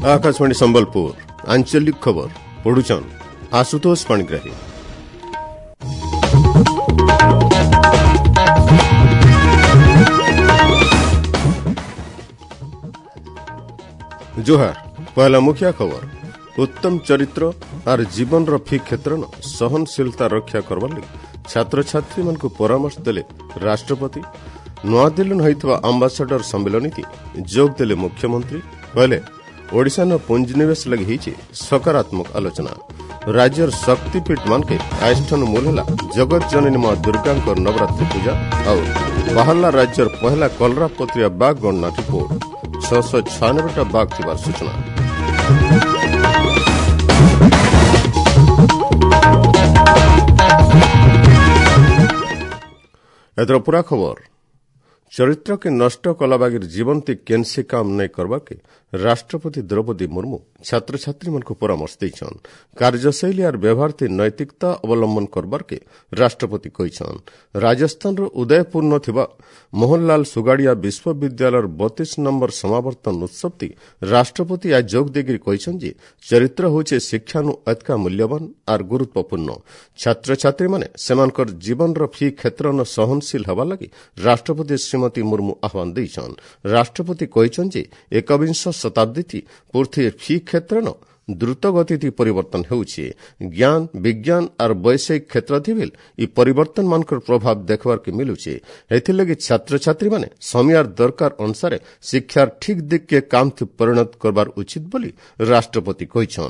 आकाशवाणी संबलपुर आंचलिक खबर पढ़ुचन आशुतोष पाणिग्राही। जोहार पहला मुखिया खबर उत्तम चरित्र और जीवन रफी क्षेत्र सहनशीलता रक्षा करवार लगी छात्र छात्री मान परामर्श देले राष्ट्रपति। नुआदिल्ली होइतबा आंबासाडर सम्मेलन जोग देले मुख्यमंत्री कहले ओडिशा न पुंजीनिवेश लगी हिचे सकारात्मक आलोचना। राज्यर शक्तिपीठ मान के आस्थान मूल जगत जननी मां दुर्गा नवरात्रि पूजा और बाहरला राज्यर पहला कलरा पत्रिया बाघ गणना रिपोर्ट 696टा बाघ थिबार सूचना। एतर पूरा खबर चरित्र के नष्ट कलाबागिर जीवंती केनसी काम नहीं करवा के राष्ट्रपति द्रौपदी मुर्मू छात्र छात्री मन को परामर्श देछन। कार्यशैली और व्यवहार ते नैतिकता अवलंबन करबार के राष्ट्रपति कहिछन। राजस्थान रो उदयपुर न थिबा मोहनलाल सुगाड़िया विश्वविद्यालय 32 नंबर समावर्तन उत्सव ती राष्ट्रपति आज जोग देगिरी कहिछन जे चरित्र होचे शिक्षा नु अत्यंत मूल्यवान और गुरुत्वपूर्ण। छात्र छात्री माने सेमानकर जीवन रो फी क्षेत्र न सहनशील हवा लगी राष्ट्रपति श्रीमती मुर्मू आह्वान देछन। राष्ट्रपति कहिछन जे 21 शताब्दी थी पृथ्वी फी क्षेत्र न द्रुत गति परिवर्तन होउछि। ज्ञान विज्ञान और वैषयिक क्षेत्र थिबिल ई परिवर्तन मानकर प्रभाव देखबार के मिलुछि। एथिलगी छात्र छात्री माने समय दरकार अनुसार शिक्षार ठीक दिग के काम थी परिणत करबार उचित बोली राष्ट्रपति कहिछन।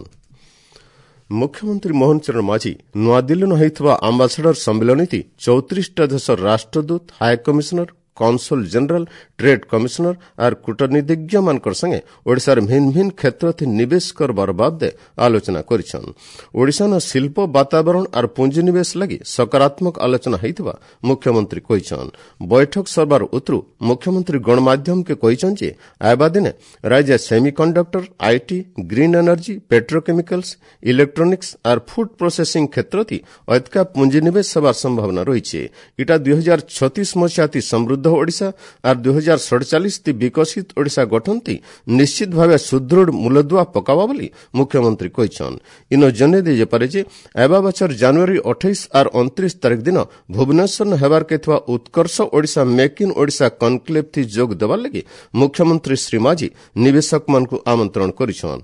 मुख्यमंत्री मोहन चरण माझी नुआदिल्ली होइतबा आंबासाडर सम्मेलन 34टा देश राष्ट्रदूत high commissioner consul general trade commissioner और कूटनीतिज्ञ मानकर संगे ओडिशार भिन्न भिन्न क्षेत्र थी निवेश करबार बाबदे आलोचना करिछन। ओडिशा न शिल्प वातावरण और पुंजीनिवेश लगी सकारात्मक आलोचना होइतबा मुख्यमंत्री कहिछन। बैठक सरबार उतरु मुख्यमंत्री गणमाध्यम के कहिछन जे आबा दिने राज्य semiconductor IT green energy petrochemicals electronics और फूड प्रोसेसिंग क्षेत्र थी अत्यका पुंजीनिवेश होबार संभावना रहिछे। इटा 2036 मसीहा थी समृद्ध ओडिशा और 2047 ती विकसित ओडिशा गठन थी निश्चित भावे सुदृढ़ मूलदुआ पकावा बोली मुख्यमंत्री कहिछन। इनो जने दे पारे जे एबा बछर जनवरी 28 और 29 तारीख दिन भुवनेश्वर हेबार के थवा Utkarsh Odisha make in Odisha conclave थी जोग देबार लगी मुख्यमंत्री श्री माझी निवेशक मान को आमंत्रण करिछन।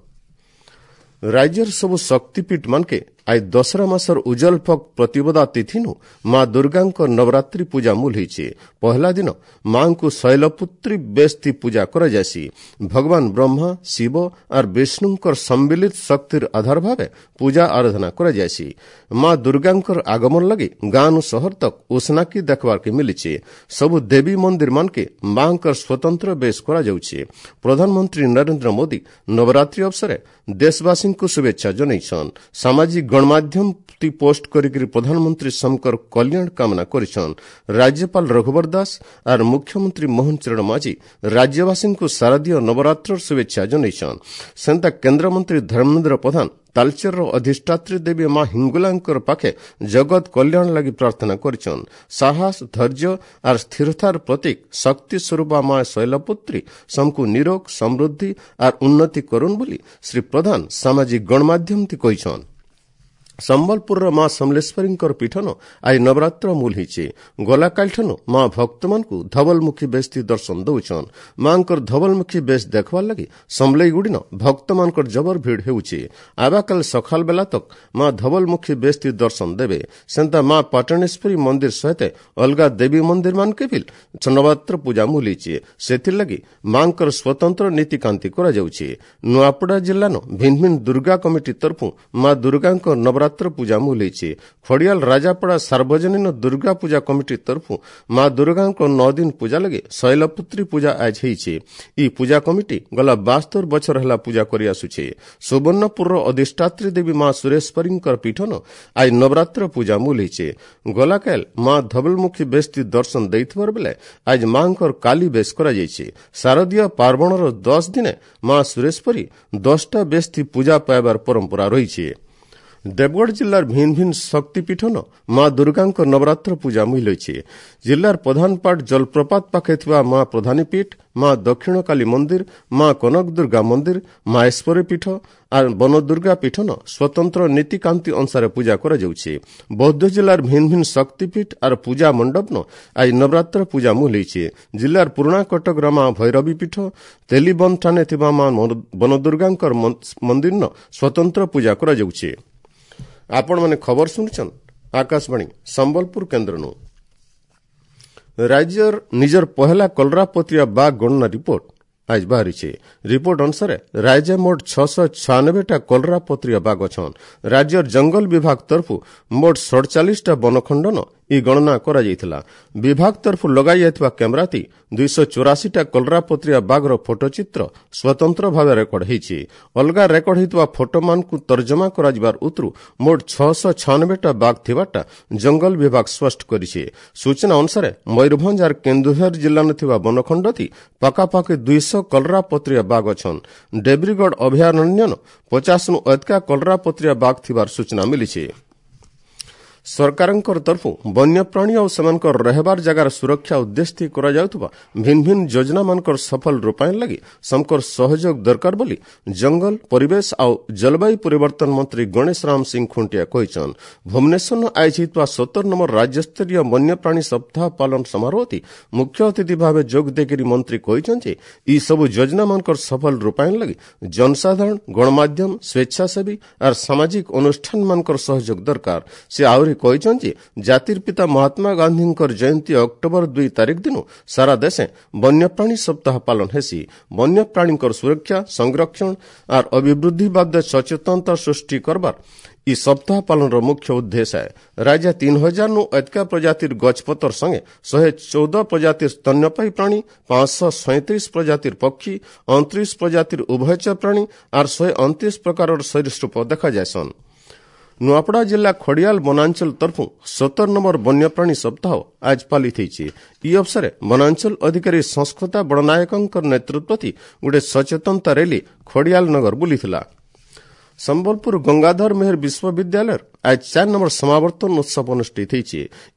राज्यर सबु शक्तिपीठ मान के आज दशरा मासर उज्जवल पक प्रतिपदा तिथि नु मां दुर्गा नवरात्रि पूजा मूल होइछे। पहला दिन मां को शैलपुत्री बेश थी पूजा करा जायसी। भगवान ब्रह्मा शिव और विष्णुकर सम्मिलित शक्तिर आधार भावे पूजा आराधना करा जायसी। मां दुर्गांकर आगमन लगी गांव शहर तक उष्णाकी देखबार के मिलिछे। सबु देवी मंदिर मान के मांकर स्वतंत्र बेश करा जाउछे। प्रधानमंत्री नरेंद्र मोदी नवरात्रि अवसर देशवासी को शुभेच्छा जनाइछन। सामाजिक गणमाध्यम ती पोस्ट करिक प्रधानमंत्री समकर कल्याण कामना करिछन। राज्यपाल रघुवर दास और मुख्यमंत्री मोहन चरण माझी राज्यवासी को शारदीय नवरात्र शुभेच्छा जनाइछन। सेंता केंद्र मंत्री धर्मेंद्र प्रधान तालचेर अधिष्ठात्री देवी मां हिंगुलांकर पाखे जगत कल्याण लगी प्रार्थना करिछन। साहस धैर्य और स्थिरतार प्रतीक शक्ति स्वरूपा मां शैलपुत्री समकु निरोग समृद्धि और उन्नति करुन बोली श्री प्रधान सामाजिक गणमाध्यम ती कहिछन। संबलपुर मां समलेश्वरी पीठन आज नवरात्र मूल हिचे। गलाकालठन मां भक्त मान को धवलमुखी बेश दर्शन दौछन। मांकर धवलमुखी बेश देखवार लगी समलईगुड़ी भक्त मानकर जबर भीड़ हेउचे। आबाकाल सखाल बेला तक मां धवलमुखी बेश दर्शन देवे। सेंता मां पाटणेश्वरी मंदिर सहित अलगा देवी मंदिर मान के भी नवरात्र पूजा मूल हिचे। सेथिर लगी मांकर स्वतंत्र नीतिकांति करा जाउछे। नुआपड़ा जिल्ला भिन्न भिन्न दुर्गा कमिटी तरफु मां दुर्गा नवरात्र पूजा मूल हिचे। खड़ियाल राजापड़ा सार्वजनिक दुर्गा पूजा कमिटी तरफु मां दुर्गा 9 दिन पूजा लगे शैलपुत्री पूजा आज हिचे। ई पूजा कमिटी गला 72 बछर हला पूजा करि आसुछे। सुवर्णपुर अधिष्ठात्री देवी मां सुरेश्वरी पीठन आज नवरात्र पूजा मूल हिचे। गलाकाल मां धवलमुखी बेश दर्शन देइथबार बेले आज मांकर काली बेश करा जायछे। शारदीय पार्वणर 10 दिने मां सुरेश्वरी 10टा बेश पूजा पाइबार परंपरा रहिछे। देवगढ़ जिलार भिन्न भिन्न शक्तिपीठन माँ दुर्गा नवरात्र पूजा मिलैछि। जिलार प्रधानपाट जलप्रपात पाखे थिबा माँ प्रधानीपीठ, माँ दक्षिणकाली मंदिर, माँ कनक दुर्गा मंदिर, माँ ईश्वरी पीठ और वन दुर्गा पीठन स्वतंत्र नीतिकांति अनुसार पूजा करा जाउछि। बौद्ध जिलार भिन्न भिन्न शक्तिपीठ और पूजा मंडपन आज नवरात्र पूजा मिलैछि। जिलार पुराना कटक माँ भैरवी पीठ, तेलीबंध ठाणे थिबा माँ वन दुर्गा मंदिर स्वतंत्र पूजा करा जाउछि। आपण माने खबर सुनछन आकाशवाणी संबलपुर केन्द्रनु। राज्यर निजर पहला कलरापत्रिया बाघ गणना रिपोर्ट आज बाहरी। रिपोर्ट अनुसार राज्य मोट 696 कलरापत्रिया बाघ अछन। राज्यर जंगल विभाग तरफु मोट 47 वनखंडन इ गणना करा जायतिला। विभाग तरफु लगाई जायतिबा कैमराती 284 कलरापत्रिया बाघर फोटोचित्र स्वतंत्र भाव रेकर्ड होईछि। अलगा रेकर्ड होइतबा फोटो मानकु तर्जमा करा जिबार उतरु मोट 696 बाघ थिबाटा जंगल विभाग स्पष्ट करिछि। सूचना अनुसार मयूरभंज और केन्दुझर जिल्ला न थिबा वनखंडती पाखापाखि 200 कलरापत्रिया बाघ अछन। डेब्रीगढ़ अभयारण्यन 50 नु अधिका कलरापत्रिया बाघ थिबार सूचना मिलिछि। सरकारंकर तरफु वन्यप्राणी और सेमानकर रहबार जगार सुरक्षा उद्देश्य करा जाउतबा भिन्न भिन्न योजना मानकर सफल रूपायन लगी समकर सहयोग दरकार बोली जंगल परिवेश और जलवायु परिवर्तन मंत्री गणेश राम सिंह खुंटिया कहिछन। भुवनेश्वर आयोजित 17 नंबर राज्य स्तरीय वन्यप्राणी सप्ताह पालन समारोह मुख्य अतिथि भाव जोग देकरी मंत्री कहिछन जे ई सब योजना मानकर सफल रूपायन लगी जनसाधारण गणमाध्यम स्वेच्छासेवी और सामाजिक अनुष्ठान मानकर सहयोग दरकार। से आउरी जातिर पिता महात्मा गांधी जयंती अक्टोबर 2 तारिख दिन सारा देश वन्यप्राणी सप्ताह पालन हेसी। वन्यप्राणी सुरक्षा संरक्षण और अभिवृद्धि बाद सचेतनता सृष्टि करबार इ सप्ताह पालन मुख्य उद्देश्य है। राज्य 3000 नु अधिका प्रजातिर गछपतर संगे 114 प्रजातिर स्तन्यपायी प्राणी, 537 प्रजातिर पक्षी, 29 प्रजातिर उभयचर प्राणी और 129 प्रकार सरीसृप देखा जायसन। नुआपड़ा जिला खड़ियाल वनांचल तरफु 17 नंबर वन्यप्राणी सप्ताह आज पालित होईछि। ई अवसर वनांचल अधिकारी संस्कृता बड़नायक नेतृत्व गोटे सचेतनता रैली खड़ियाल नगर बुलीथिला। संबलपुर गंगाधर मेहर विश्वविद्यालय आज 4 नंबर समावर्तन उत्सव अनुष्ठित होईछि।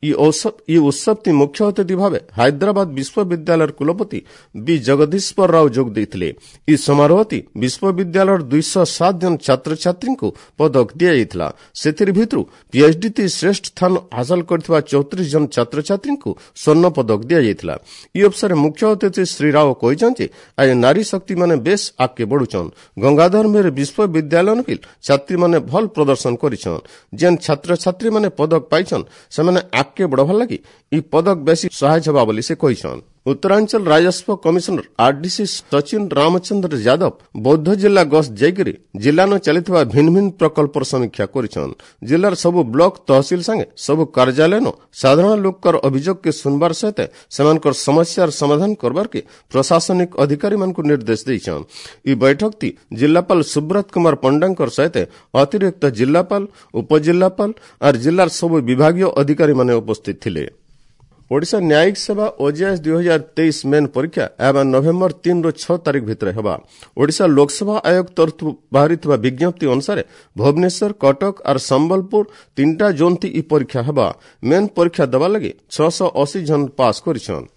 ई उत्सव मुख्य अतिथि भाव हैदराबाद विश्वविद्यालय कुलपति बी जगदीश्वर राव जोग देथिले। ई समारोह विश्वविद्यालय 207 जन छात्र छात्री को पदक दिया जायतिला। सेथिर भितरु पीएचडी ती श्रेष्ठ स्थान हासिल करथिबा 34 जन छात्र छात्री को स्वर्ण पदक दिया जायतिला। ई अवसर मुख्य अतिथि श्री राव कहिछन जे आज नारी शक्ति माने बेस आगे बढ़ुछन। गंगाधर मेहर विश्वविद्यालय छात्री माने भल प्रदर्शन करिछन। जेन छात्र छात्री माने पदक पाइछन से माने आगे बढ़वा लगी ई पदक बेसी सहायक हबा बोली से कहिछन। उत्तरांचल राजस्व कमिशनर आरडीसी सचिन रामचंद्र यादव बौद्ध जिला गस्त जाइकरी जिला न चलिथिबा भिन्न भिन्न प्रकल्पर समीक्षा करिछन। जिलार सब ब्लॉक तहसील संगे सब कार्यालय न साधारण लोककर अभियोग के सुनबार सहित सेमानकर समस्यार समाधान करबार के प्रशासनिक अधिकारी मानकु निर्देश दैछन। ई बैठक ती जिलापाल सुब्रत कुमार पंडांकर सहित अतिरिक्त जिलापाल उपजिलापाल और जिलार सब विभागीय अधिकारी माने उपस्थित थिले। ओडिशा न्यायिक सेवा ओजेएस 2023 मेन परीक्षा एवं नवेम्बर 3 रो 6 तारिख भितर हेबा। ओडिशा लोकसभा आयोग तरफु बाहरिथिबा विज्ञप्ति अनुसार भुवनेश्वर कटक और संबलपुर 3टा जोन थी ई परीक्षा हेबा। मेन परीक्षा दबा लगे 680 जन पास करिछन।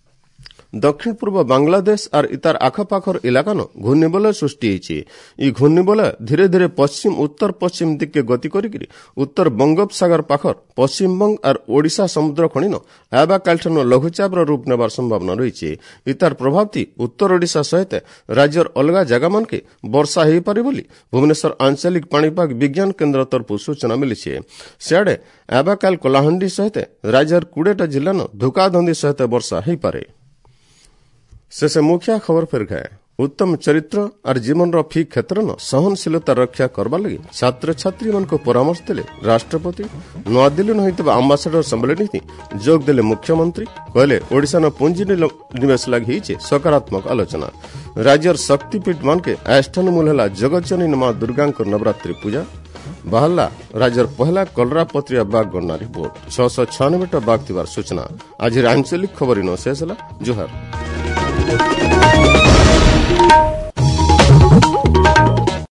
दक्षिण पूर्व बांग्लादेश और इतार आखपाखर इलाकान घूर्णिबलय सृष्टि होईछि। ई घूर्णिबलय धीरे धीरे पश्चिम उत्तर पश्चिम दिके गति करिकरी उत्तर बंगोपसागर पाखर पश्चिम बंग और ओडिशा समुद्र खणीन आबाकालठान लघुचापर रूप नेबार संभावना रहिछि। इतार प्रभाव थी उत्तर ओडिशा सहित राज्यर अलगा जगह मानके वर्षा हेई पारे बोली भुवनेश्वर आंचलिक पाणीपाग विज्ञान केन्द्र तरफु सूचना मिलिछि। सियाडे आबाकाल कलाहांडी सहित राज्यर 20टा जिल्लान धुकाधंदी सहित वर्षा हेई पारे। शेषे मुख्य खबर फेर गए उत्तम चरित्र और जीवन फी क्षेत्र न सहनशीलता रक्षा करबा लगी छात्र छात्री मन को परामर्श देले राष्ट्रपति। नआदिल्ली होइतबा अम्बासडर सम्मेलन जोग देले मुख्यमंत्री कहले ओडिशा न पुंजी निवेश लगी सकारात्मक आलोचना। राज्यर शक्तिपीठ मान के आस्थान मूल है जगतजननी मां दुर्गा नवरात्रि पूजा। बाहला राज्यर पहला कलरापत्रिया बाघ गणना रिपोर्ट 696 बाघ थिबार सूचना। आज आंचलिक खबर इन शेष है। जोहार।